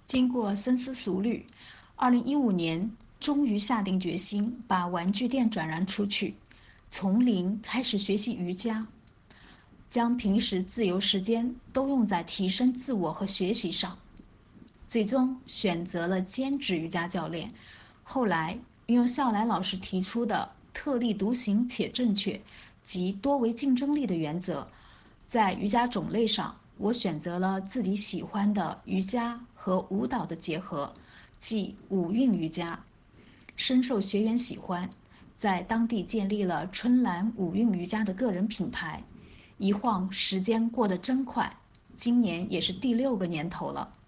经过深思熟虑，2015年终于下定决心把玩具店转让出去，从零开始学习瑜伽，将平时自由时间都用在提升自我和学习上。最终选择了兼职瑜伽教练。后来运用笑来老师提出的特立独行且正确及多维竞争力的原则，在瑜伽种类上，我选择了自己喜欢的瑜伽和舞蹈的结合，即五韵瑜伽，深受学员喜欢，在当地建立了春兰五韵瑜伽的个人品牌。一晃时间过得真快，今年也是第6个年头了。